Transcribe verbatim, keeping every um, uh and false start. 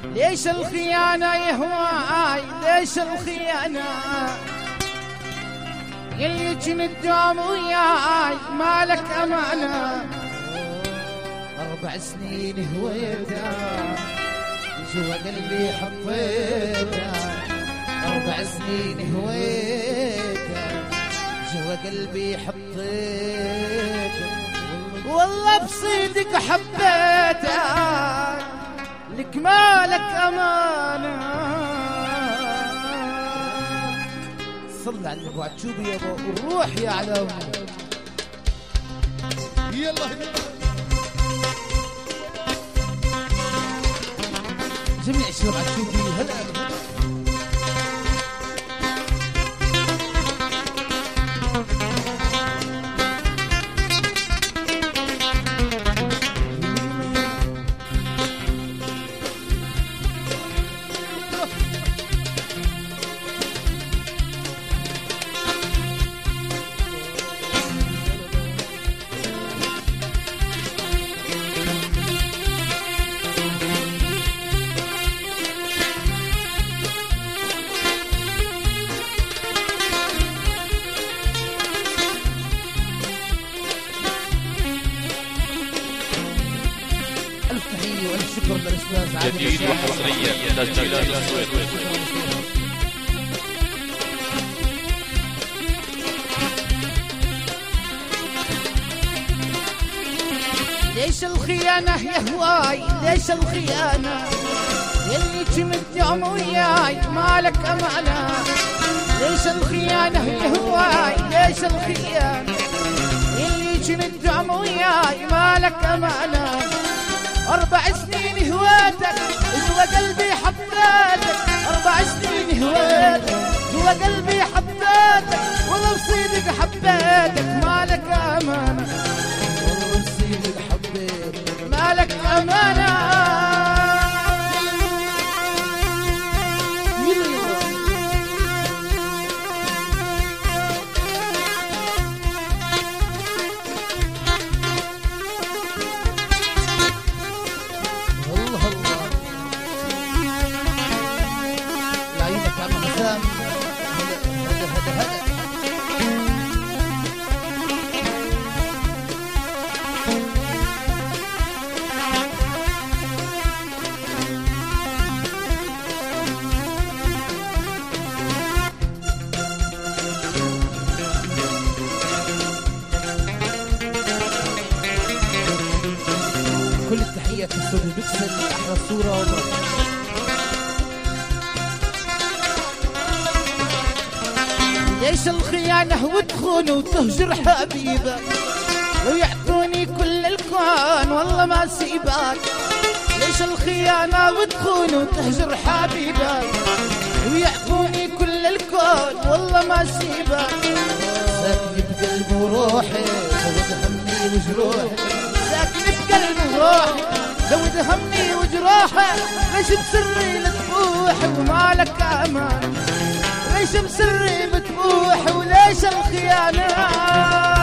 ليش الخيانة يا هواي ليش الخيانة يلي كنت دوم وياي مالك أمانة أربع سنين هويتها جوا قلبي حطيتها أربع سنين هويتها جوا قلبي حطيتها والله بصيدك حبيتها لك مالك أمانة. صل على النبي وعتشوبي يابا والروح يا علام. يلا جميع الشباب عتشوبي هلا. جديد وحصريا تسجيلات الصوت. ليش الخيانة يا هواي ليش الخيانة يلي كنت يوم وياي مالك أمانة. ليش الخيانة يا هواي ليش الخيانة يلي كنت يوم وياي مالك أمانة. أربع سنين هويتك جوا قلبي حبيتك أربع سنين هويتك جوا قلبي حبيتك والله بصيدك حبيتك مالك أمانة والله بصيدك حبيتك مالك أمانة. كل التحية في استوديو بيكسل أحلى صورة وبرد. ليش الخيانة وتخون وتهجر حبيبك ويعطوني كل الكون والله ما سيبك. ليش الخيانة وتخون وتهجر حبيبك ويعطوني كل الكون والله ما سيبك. ساكني بقلبي وروحي زود همي وجروحي ساكني بقلبي وروحي زود همي وجروحي. ليش بسري لتبوحي ومالك أمان ليش بسري بتبوح وليش الخيانة.